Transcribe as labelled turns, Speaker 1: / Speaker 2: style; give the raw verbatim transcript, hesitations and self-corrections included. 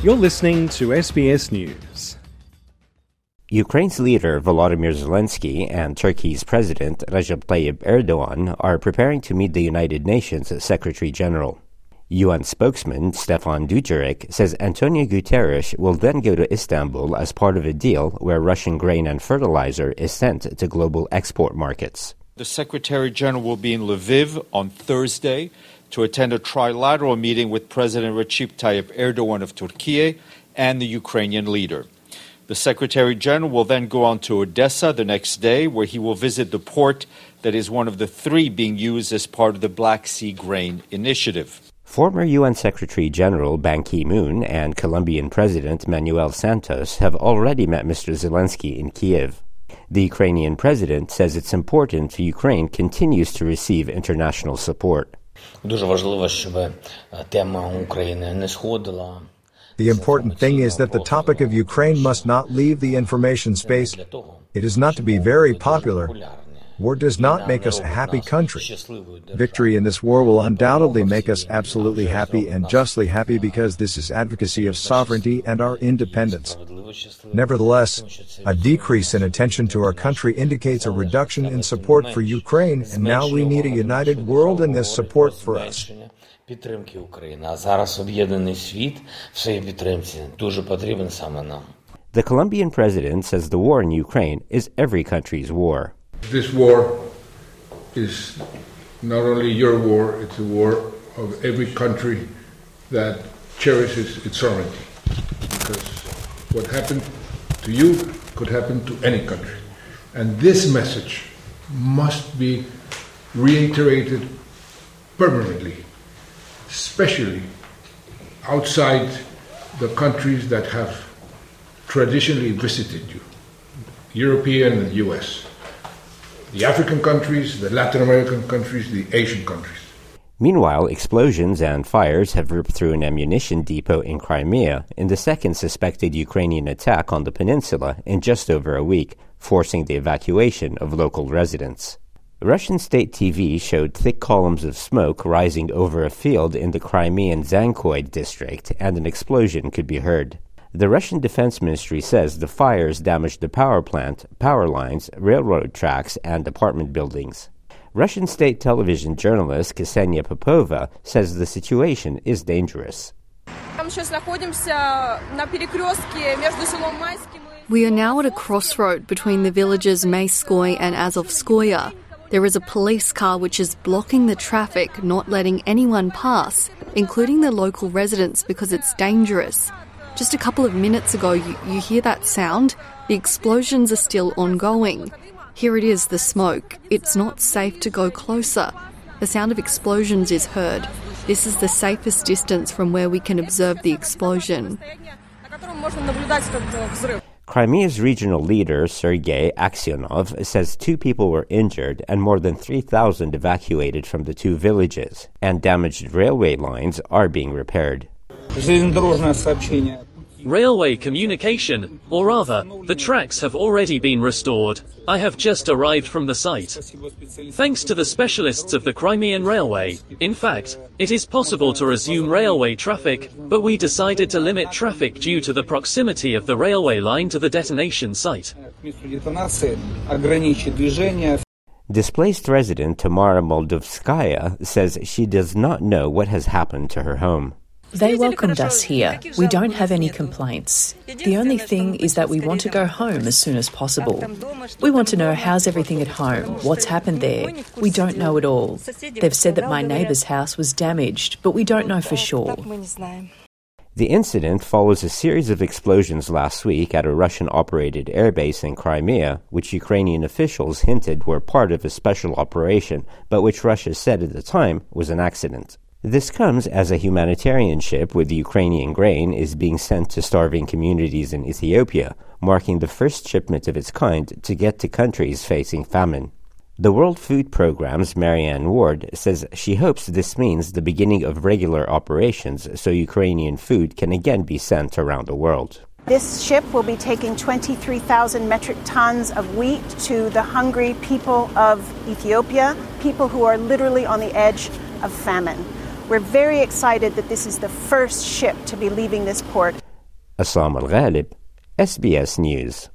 Speaker 1: You're listening to S B S News.
Speaker 2: Ukraine's leader Volodymyr Zelensky and Turkey's President Recep Tayyip Erdogan are preparing to meet the United Nations Secretary-General. U N spokesman Stefan Dujarric says Antonio Guterres will then go to Istanbul as part of a deal where Russian grain and fertilizer is sent to global export markets.
Speaker 3: The Secretary-General will be in Lviv on Thursday to attend a trilateral meeting with President Recep Tayyip Erdogan of Turkey and the Ukrainian leader. The Secretary-General will then go on to Odessa the next day, where he will visit the port that is one of the three being used as part of the Black Sea Grain Initiative.
Speaker 2: Former U N Secretary-General Ban Ki-moon and Colombian President Manuel Santos have already met Mister Zelensky in Kiev. The Ukrainian president says it's important for Ukraine continues to receive international support.
Speaker 4: The
Speaker 5: important thing is that the topic of Ukraine must not leave the information space. It is not to be very popular. War does not make us a happy country. Victory in this war will undoubtedly make us absolutely happy and justly happy because this is advocacy of sovereignty and our independence. Nevertheless, a decrease in attention to our country indicates a reduction in support for Ukraine, and now we need a united world in this support for us.
Speaker 2: The Colombian president says the war in Ukraine is every country's war.
Speaker 6: This war is not only your war, it's a war of every country that cherishes its sovereignty. Because what happened to you could happen to any country. And this message must be reiterated permanently, especially outside the countries that have traditionally visited you, European and U S, the African countries, the Latin American countries, the Asian countries.
Speaker 2: Meanwhile, explosions and fires have ripped through an ammunition depot in Crimea in the second suspected Ukrainian attack on the peninsula in just over a week, forcing the evacuation of local residents. Russian state T V showed thick columns of smoke rising over a field in the Crimean Zankoy district, and an explosion could be heard. The Russian Defense Ministry says the fires damaged the power plant, power lines, railroad tracks, and apartment buildings. Russian state television journalist Ksenia Popova says the situation is dangerous.
Speaker 7: We are now at a crossroad between the villages Mayskoy and Azovskoye. There is a police car which is blocking the traffic, not letting anyone pass, including the local residents, because it's dangerous. Just a couple of minutes ago, you, you hear that sound? The explosions are still ongoing. Here it is, the smoke. It's not safe to go closer. The sound of explosions is heard. This is the safest distance from where we can observe the explosion.
Speaker 2: Crimea's regional leader, Sergei Aksionov, says two people were injured and more than three thousand evacuated from the two villages, and damaged railway lines are being repaired.
Speaker 8: Railway communication, or rather, the tracks have already been restored. I have just arrived from the site. Thanks to the specialists of the Crimean Railway, in fact, it is possible to resume railway traffic, but we decided to limit traffic due to the proximity of the railway line to the detonation site.
Speaker 2: Displaced resident Tamara Moldovskaya says she does not know what has happened to her home.
Speaker 9: They welcomed us here. We don't have any complaints. The only thing is that we want to go home as soon as possible. We want to know how's everything at home, what's happened there. We don't know at all. They've said that my neighbour's house was damaged, but we don't know for sure.
Speaker 2: The incident follows a series of explosions last week at a Russian-operated airbase in Crimea, which Ukrainian officials hinted were part of a special operation, but which Russia said at the time was an accident. This comes as a humanitarian ship with Ukrainian grain is being sent to starving communities in Ethiopia, marking the first shipment of its kind to get to countries facing famine. The World Food Programme's Marianne Ward says she hopes this means the beginning of regular operations so Ukrainian food can again be sent around the world.
Speaker 10: This ship will be taking twenty-three thousand metric tons of wheat to the hungry people of Ethiopia, people who are literally on the edge of famine. We're very excited that this is the first ship to be leaving this port.
Speaker 2: Assam Al-Ghalib, S B S News.